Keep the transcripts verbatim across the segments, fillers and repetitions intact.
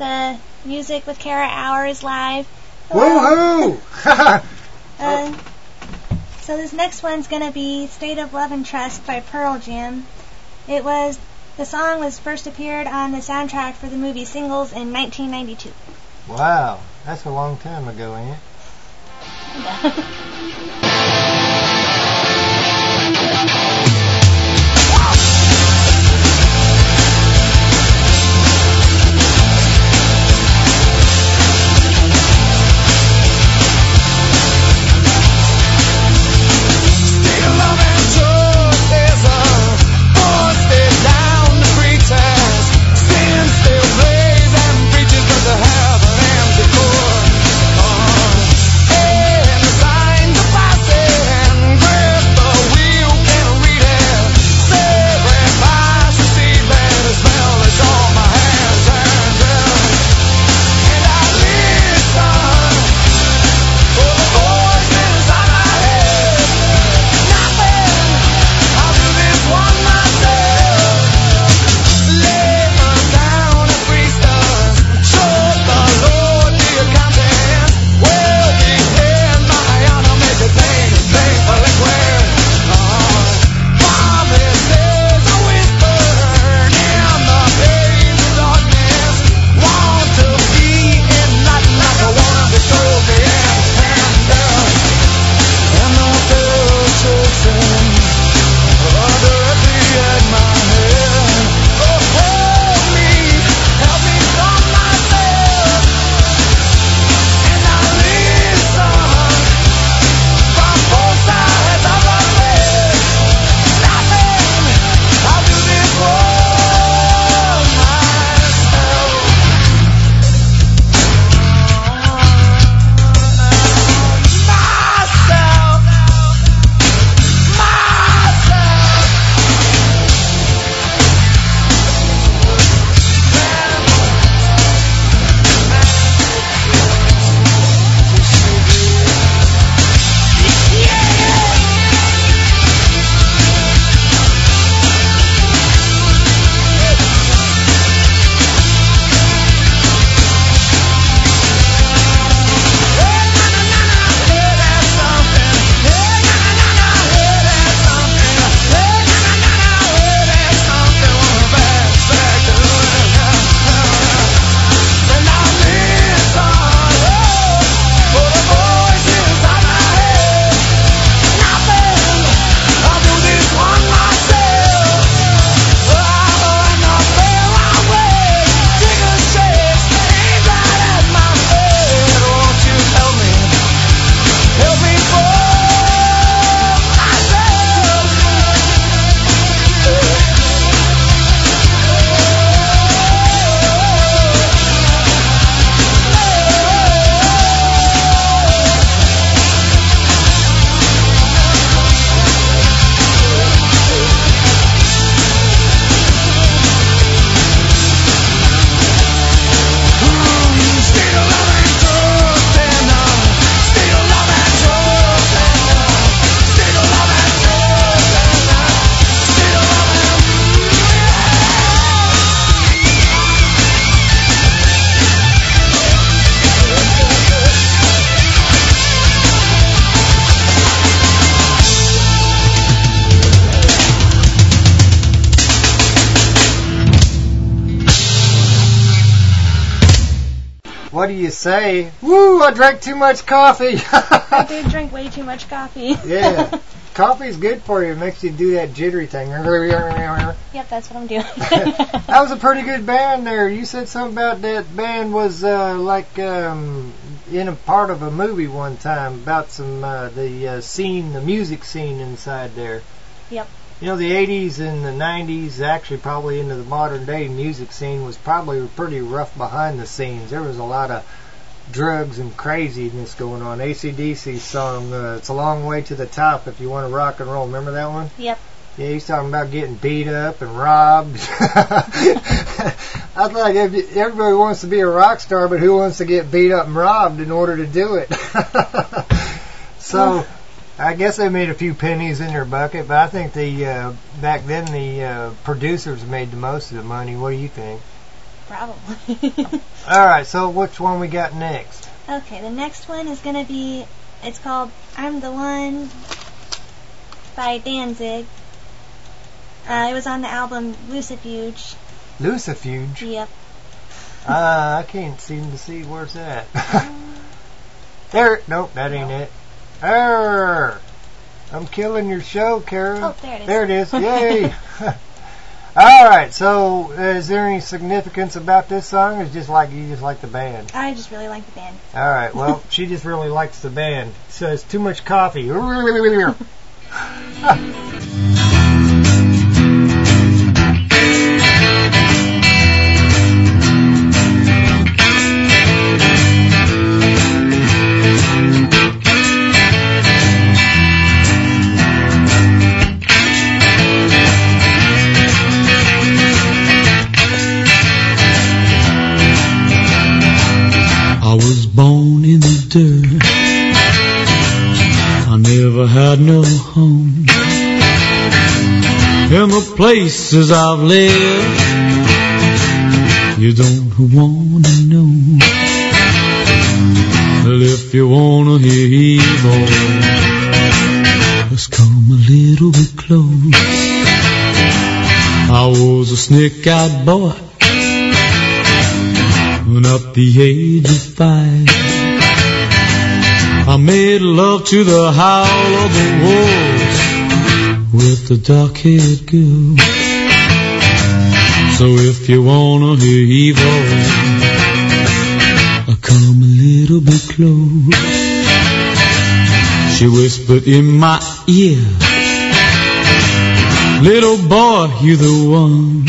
the Music with Kara Hours live. Woohoo! uh, so this next one's going to be State of Love and Trust by Pearl Jam. It was, the song was first appeared on the soundtrack for the movie Singles in nineteen ninety-two. Wow, that's a long time ago, ain't it? What do you say? Woo, I drank too much coffee. I did drink way too much coffee. Yeah. Coffee's good for you. It makes you do that jittery thing. Yep, that's what I'm doing. That was a pretty good band there. You said something about that band was uh, like um, in a part of a movie one time about some uh, the uh, scene, the music scene inside there. Yep. You know, the eighties and the nineties, actually probably into the modern day music scene was probably pretty rough behind the scenes. There was a lot of drugs and craziness going on. A C D C's song, uh, It's a Long Way to the Top If You Want to Rock and Roll. Remember that one? Yep. Yeah, he's talking about getting beat up and robbed. I was like, everybody wants to be a rock star, but who wants to get beat up and robbed in order to do it? So... I guess they made a few pennies in their bucket, but I think the uh, back then the uh, producers made the most of the money. What do you think? probably. All right, so which one we got next? Okay, the next one is going to be, it's called I'm the One by Danzig. Uh, it was on the album Lucifuge. Lucifuge? Yep. Uh, I can't seem to see where's that. There, nope, that ain't it. Err! I'm killing your show, Kara. Oh, there it is. There it is. Yay! All right. So, uh, is there any significance about this song? Or is it just like you just like the band? I just really like the band. All right. Well, she just really likes the band. It says too much coffee. I was born in the dirt. I never had no home. In the places I've lived, you don't wanna know. Well, if you wanna hear evil, just come a little bit close. I was a snake-eyed boy, and at the age of five, I made love to the howl of the wolves with the dark-haired girl. So if you wanna hear evil, come a little bit close. She whispered in my ear, little boy, you're the one.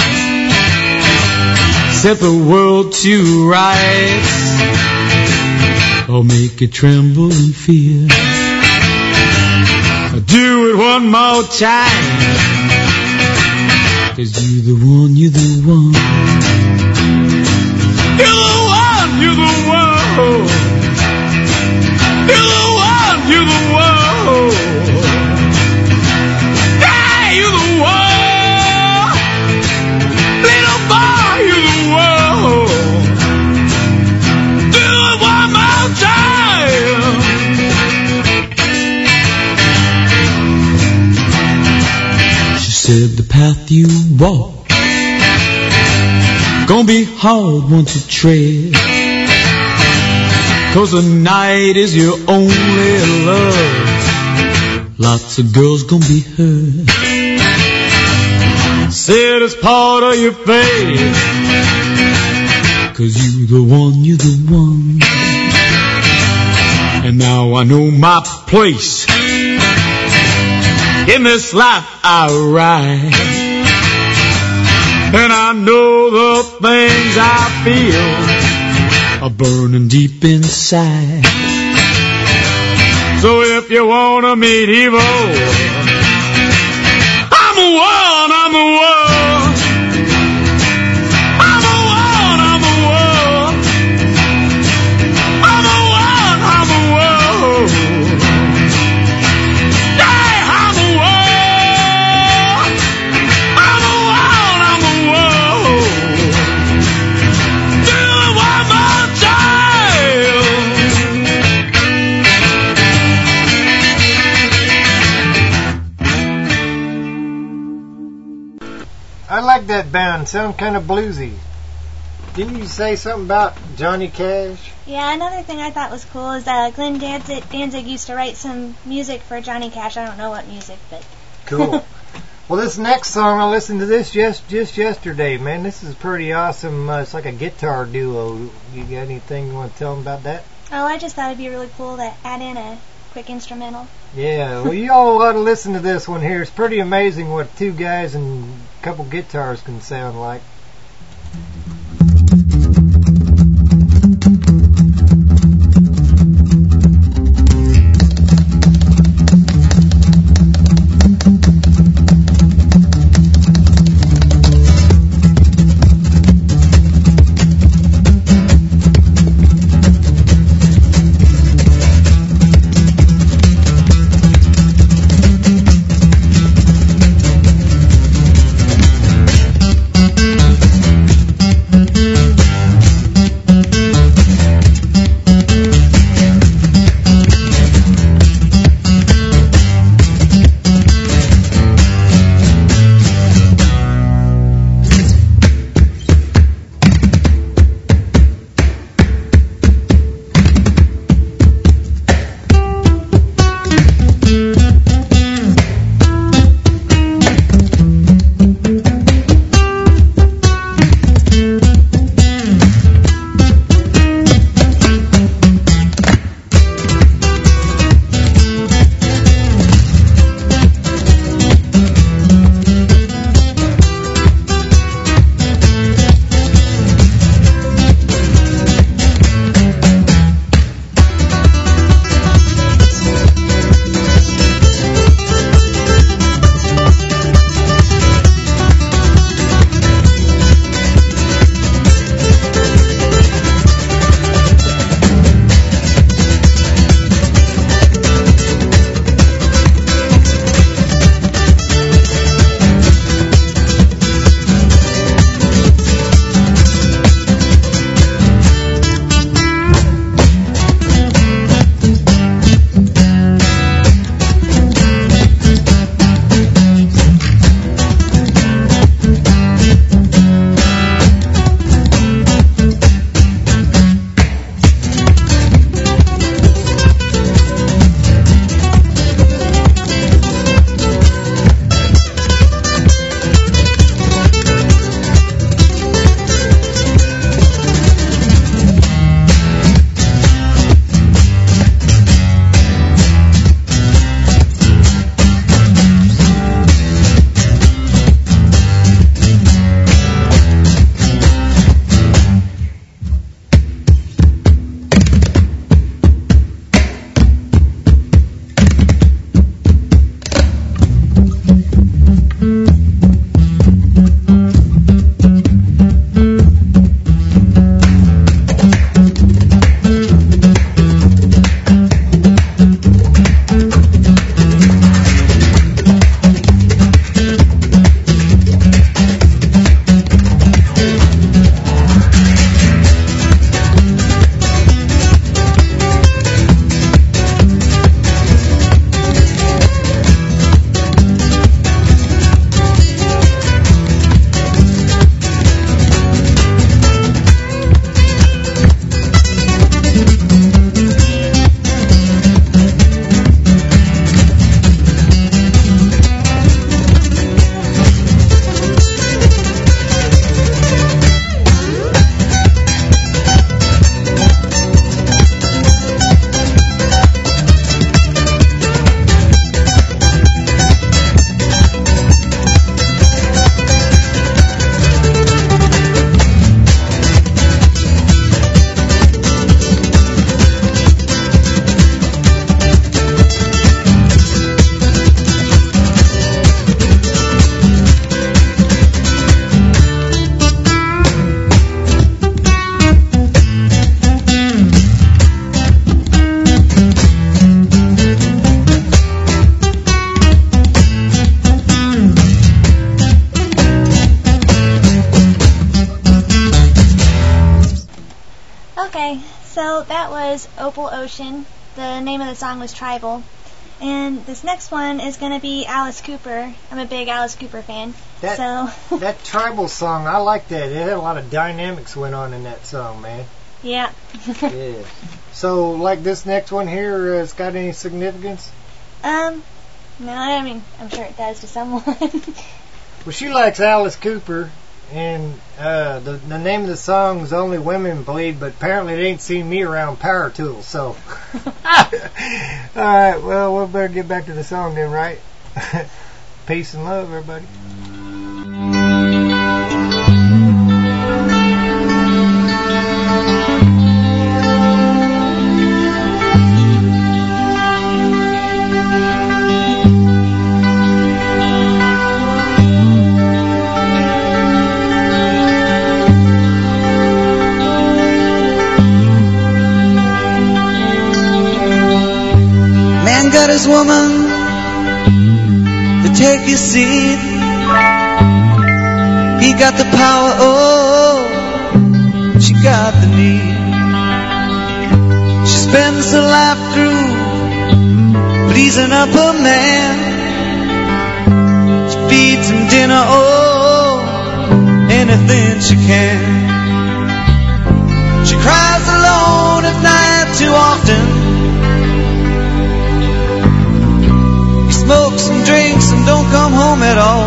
Set the world to rights, or make it tremble in fear. Do it one more time, 'cause you're the one, you're the one. You're the one, you're the one. You're the one, you're the one. Hey, you're the one. Little boy, you're the one. Do it one more time. She said the path you walk gonna be hard once you tread, 'cause the night is your only love. Lots of girls gonna be hurt. Said it's part of your fate, 'cause you the one, you the one. And now I know my place in this life I ride. And I know the things I feel are burning deep inside. So if you wanna meet evil, I'm the one, I'm the one. I'm the one, I'm the one. I'm the one, I'm the one. Yeah, I'm the one. I'm the one, I'm the one. Do it one more time. I like that band. Sound kind of bluesy. Didn't you say something about Johnny Cash? Yeah, another thing I thought was cool is that Glenn Danzig, Danzig used to write some music for Johnny Cash. I don't know what music, but... Cool. Well, this next song, I listened to this just just yesterday, man. This is pretty awesome. Uh, it's like a guitar duo. You got anything you want to tell them about that? Oh, I just thought it'd be really cool to add in a quick instrumental. Yeah, well, you all ought to listen to this one here. It's pretty amazing what two guys and a couple guitars can sound like. Thank was Opal Ocean. The name of the song was Tribal. And this next one is going to be Alice Cooper. I'm a big Alice Cooper fan. That, so that Tribal song, I like that. It had a lot of dynamics went on in that song, man. Yeah. Yeah. So, like this next one here, uh, it's got any significance? Um, no, I mean, I'm sure it does to someone. Well, she likes Alice Cooper, and uh, the the name of the song is Only Women Bleed, but apparently they ain't seen me around power tools, so. Alright, well, we better get back to the song then, right? Peace and love, everybody. Got his woman to take his seat. He got the power, oh, she got the need. She spends her life through pleasing up her man. She feeds him dinner, oh, anything she can. She cries alone at night too often. Smokes and drinks and don't come home at all.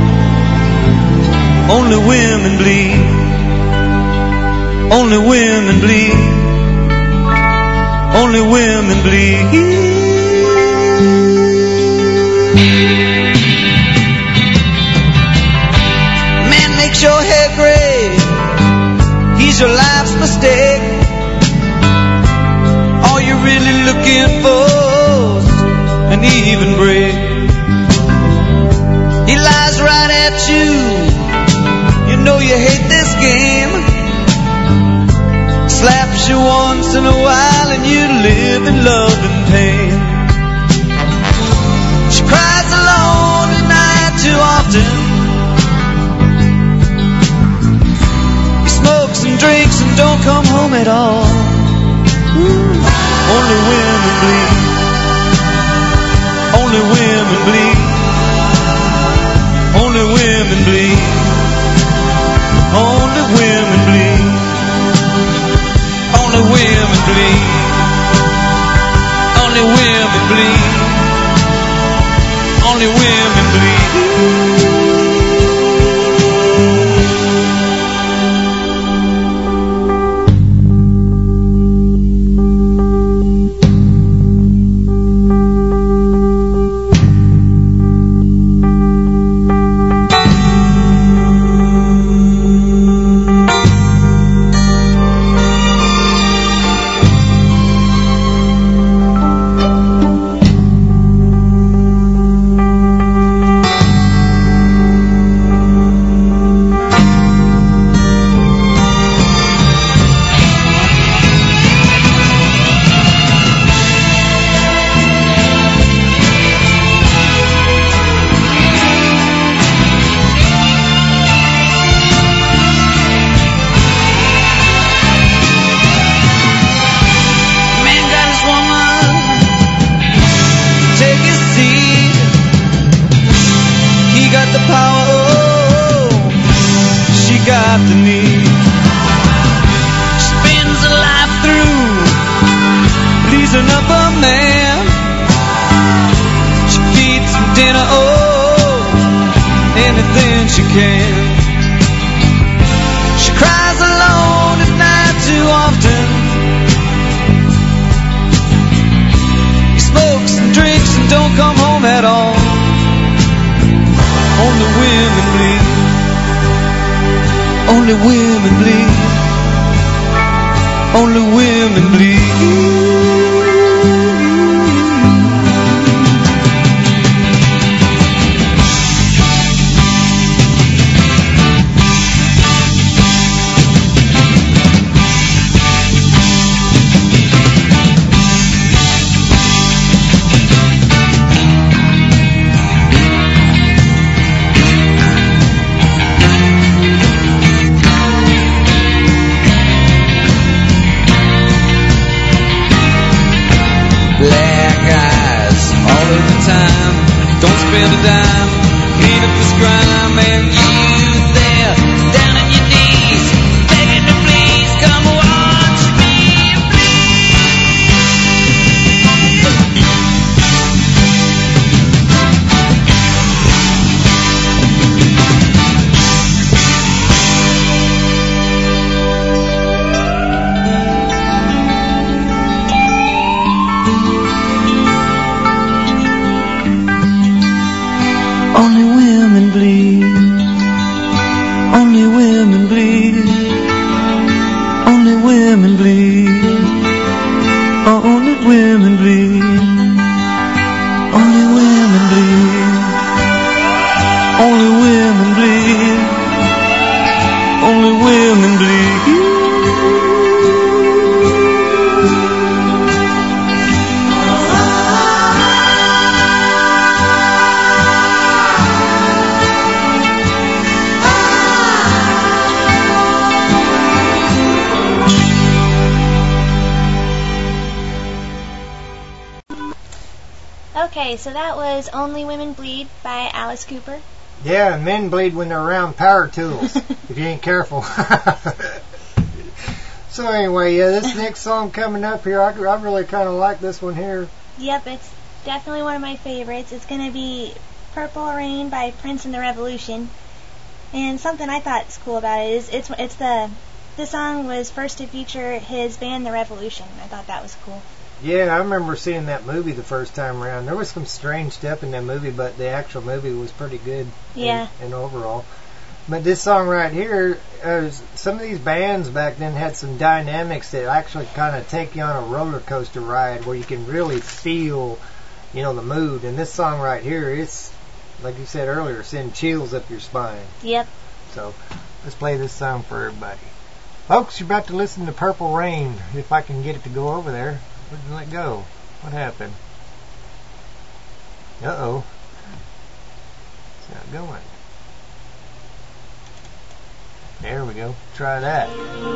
Only women bleed. Only women bleed. Only women bleed. Man makes your hair gray. He's your life's mistake. All you're really looking for an even break. He lies right at you. You know you hate this game. Slaps you once in a while and you live in love and pain. She cries alone at night too often. He smokes and drinks and don't come home at all. Ooh. Only women bleed. Only women bleed. Only women bleed. Only women bleed. Only women bleed. Only women bleed. Only women bleed. Only women bleed. Only women bleed. crime and you there, down on your knees, begging to please come watch me Only women bleed. Only women bleed. Only women bleed. Only women bleed. Only women bleed. Only women bleed. Only women bleed. Okay, so that was Only Women Bleed by Alice Cooper. Yeah, and men bleed when they're around power tools, if you ain't careful. So anyway, yeah, this next song coming up here, I, I really kind of like this one here. Yep, it's definitely one of my favorites. It's going to be Purple Rain by Prince and the Revolution. And something I thought is cool about it is it's it's the this song was first to feature his band, The Revolution. I thought that was cool. Yeah, I remember seeing that movie the first time around. There was some strange stuff in that movie, but the actual movie was pretty good. Yeah. In, in overall. But this song right here, uh, some of these bands back then had some dynamics that actually kind of take you on a roller coaster ride where you can really feel, you know, the mood. And this song right here, it's, like you said earlier, send chills up your spine. Yep. So, let's play this song for everybody. Folks, you're about to listen to Purple Rain. If I can get it to go over there. Where did it let go? What happened? Uh-oh. It's not going. There we go. Try that.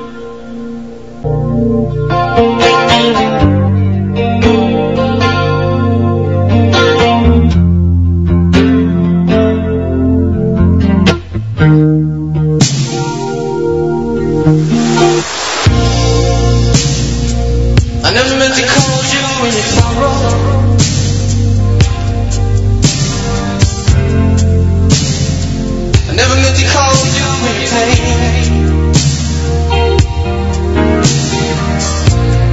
I never meant to call you in your sorrow. I never meant to call you in your pain.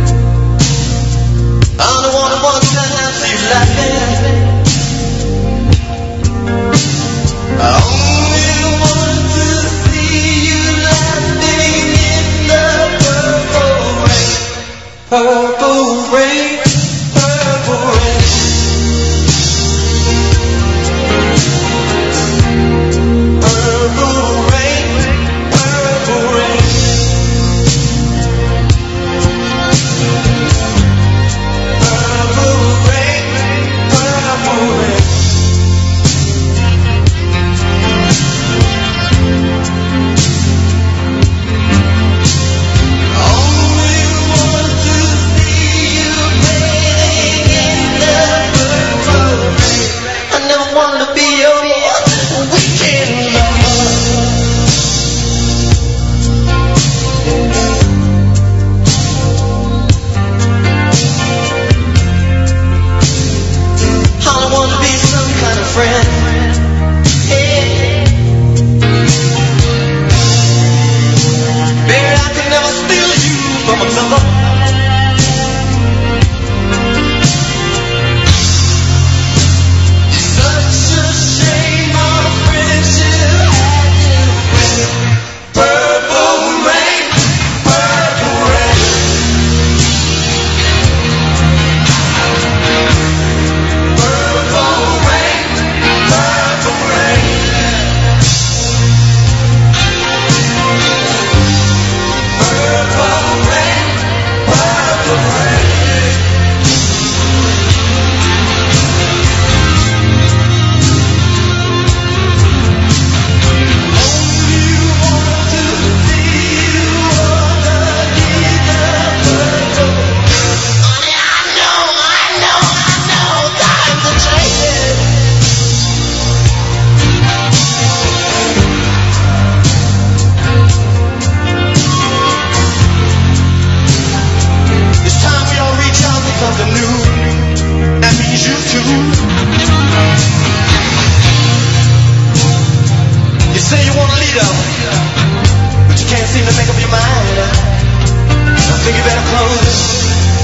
You say you want a leader, but you can't seem to make up your mind. I think you better close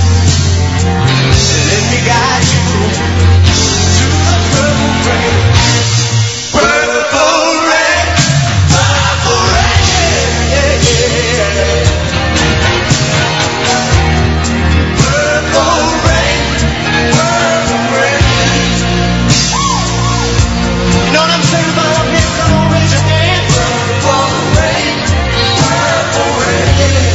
and let me guide you to the purple rain. Purple rain, purple rain, yeah, yeah. Purple rain, purple rain. You know what I'm saying about up here? Come on, raise your hand. Purple rain, purple rain.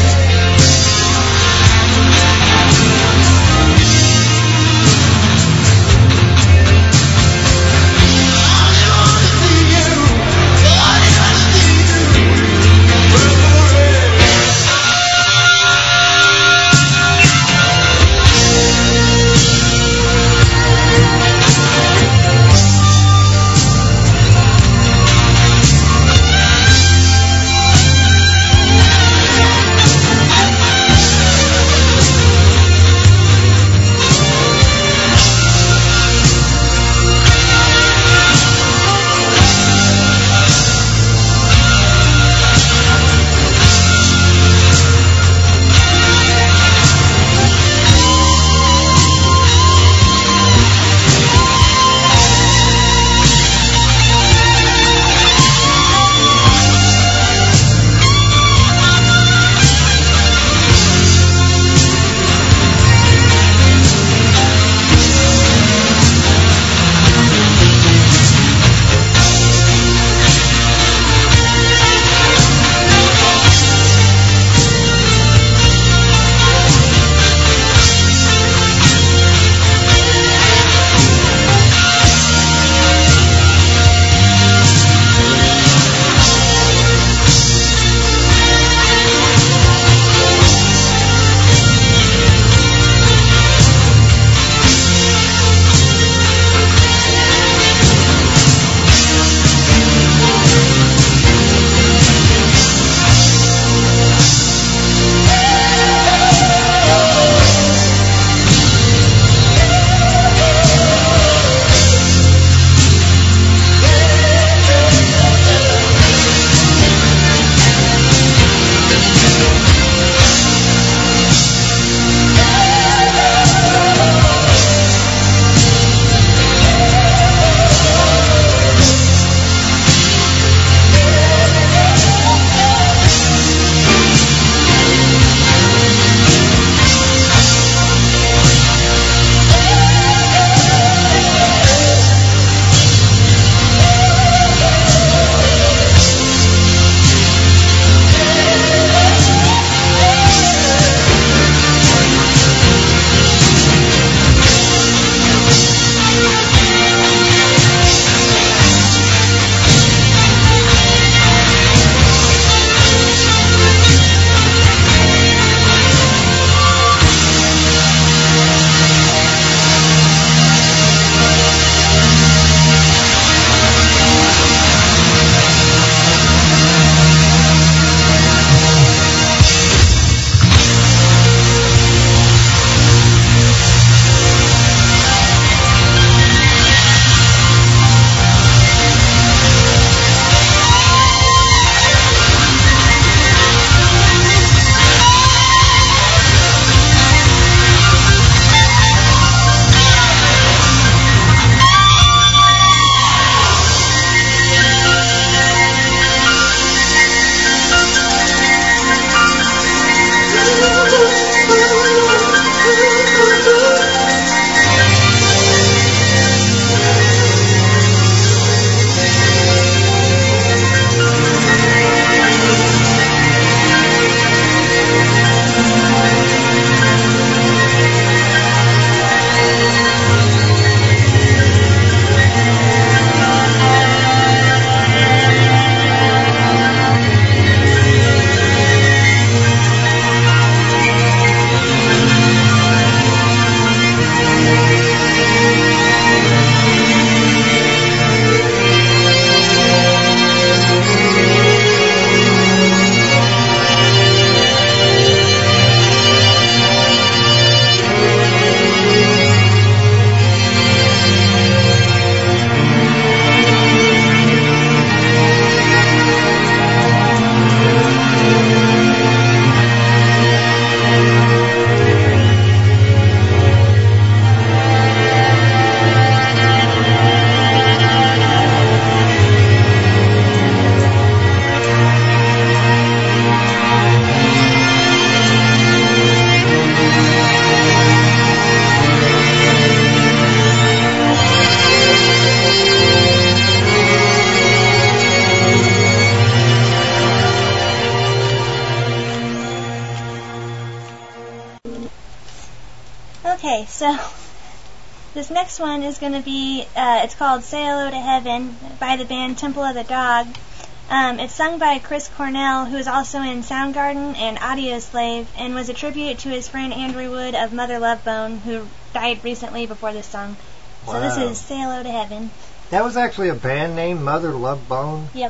So this next one is going to be, uh, it's called Say Hello to Heaven by the band Temple of the Dog. Um, it's sung by Chris Cornell, who is also in Soundgarden and Audioslave, and was a tribute to his friend Andrew Wood of Mother Love Bone, who died recently before this song. So Wow. this is Say Hello to Heaven. That was actually a band name, Mother Love Bone. Yep.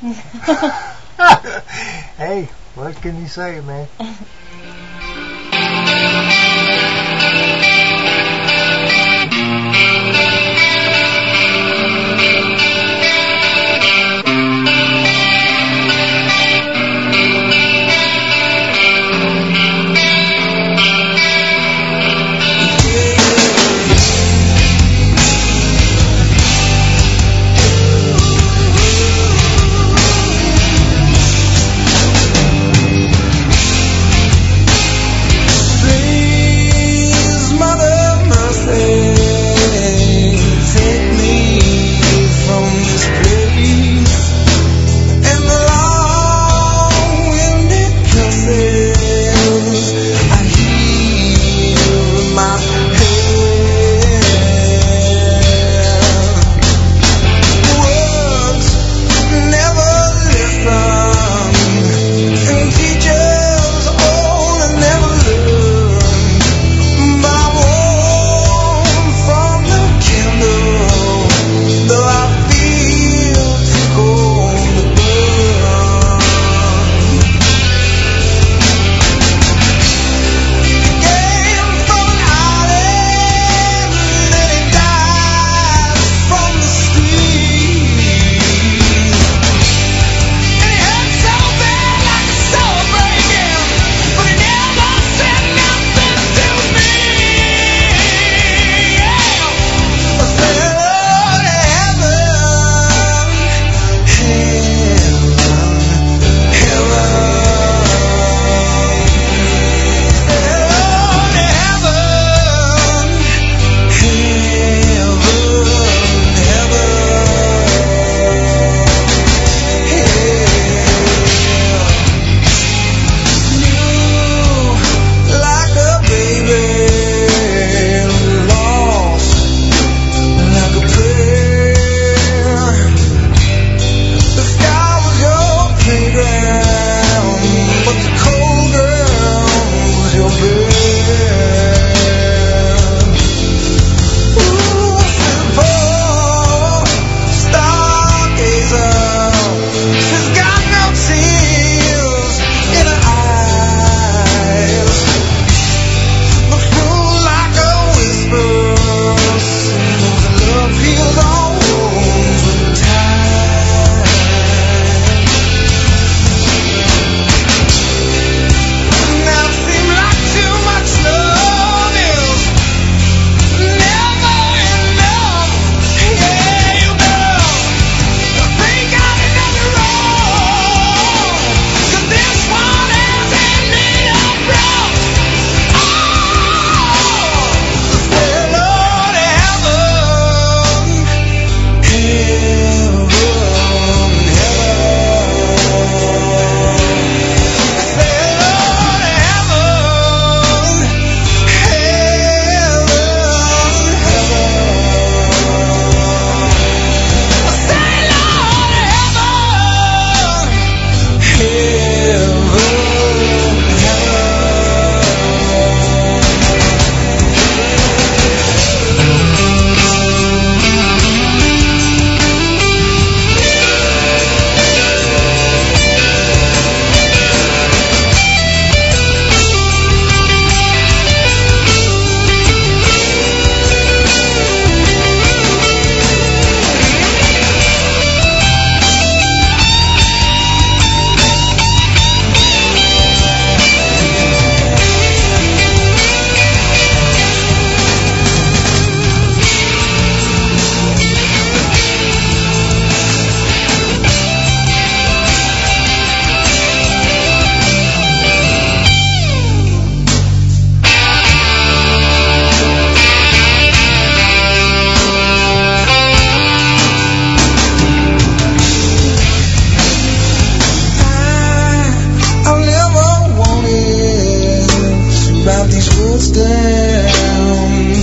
Hey, what can you say, man? these woods down.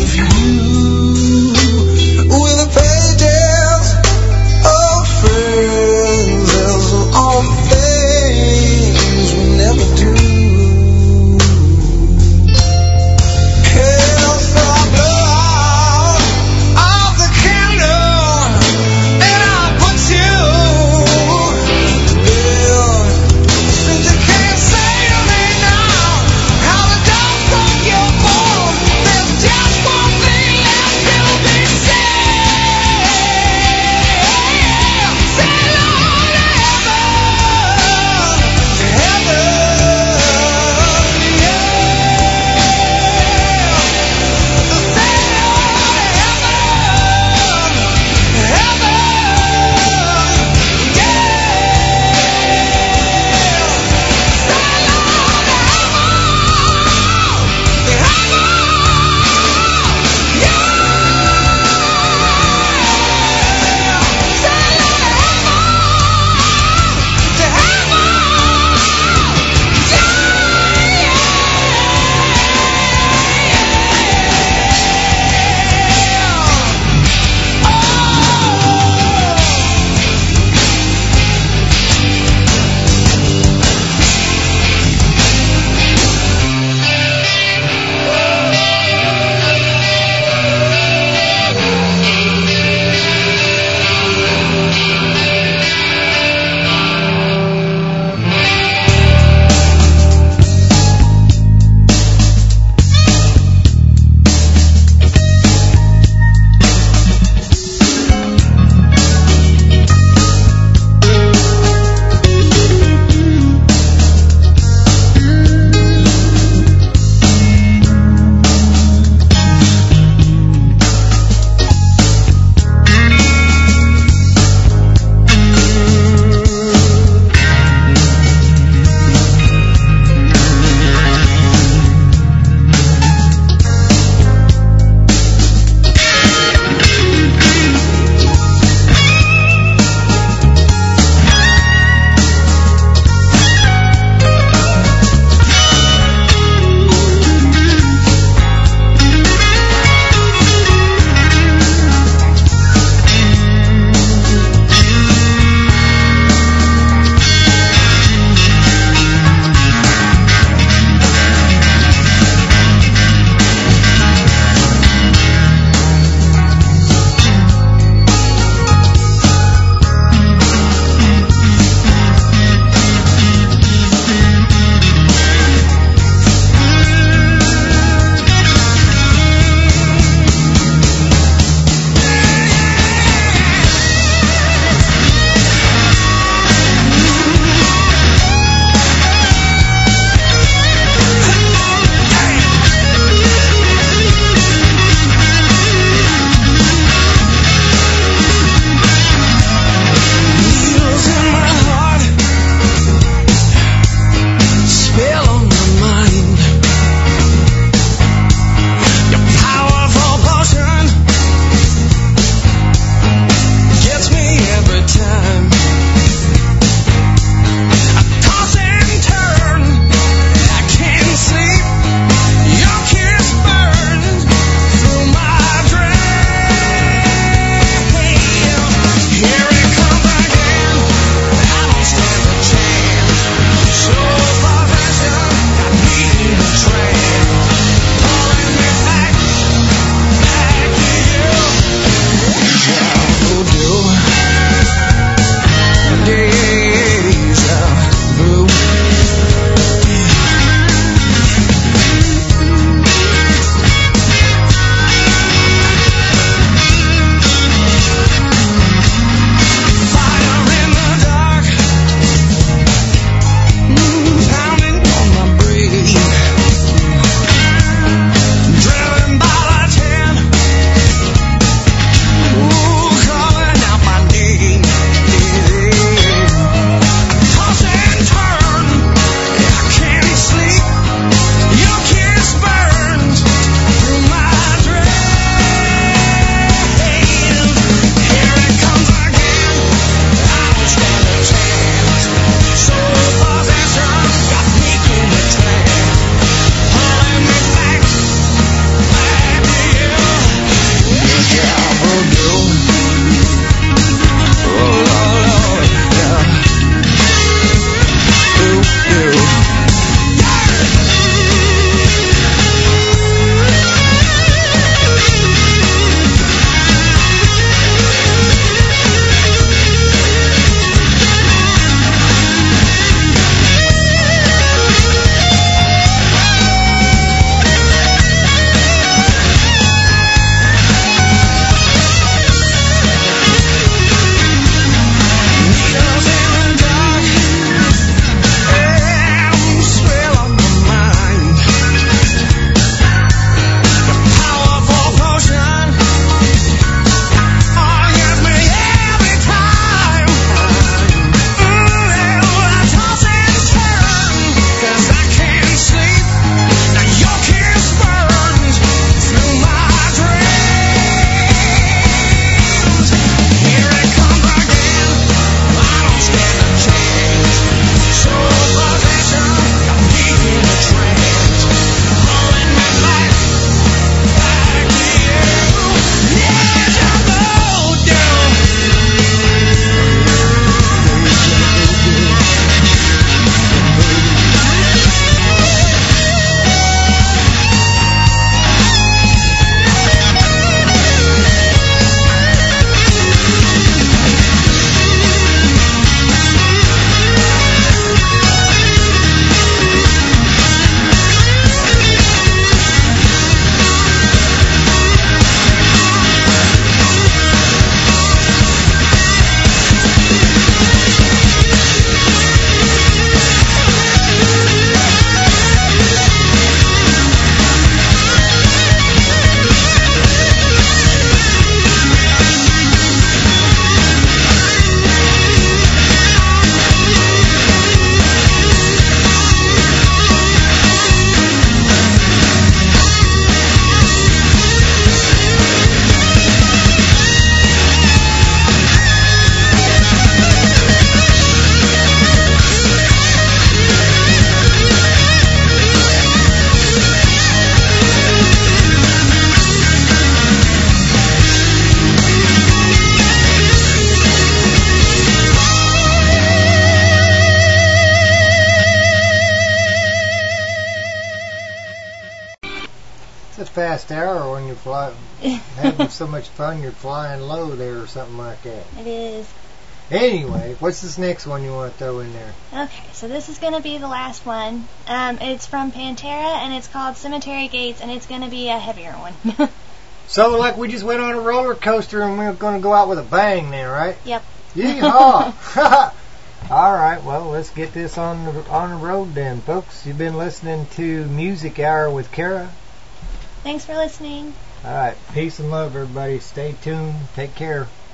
fast arrow when you fly, having so much fun you're flying low there or something like that. It is. Anyway, what's this next one you want to throw in there? Okay, so this is going to be the last one. Um, it's from Pantera, and it's called Cemetery Gates, and it's going to be a heavier one. So, like, we just went on a roller coaster, and we're going to go out with a bang then, right? Yep. Yeehaw! All right, well, let's get this on the, on the road then, folks. You've been listening to Music Hour with Kara. Thanks for listening. All right, peace and love, everybody. Stay tuned. Take care.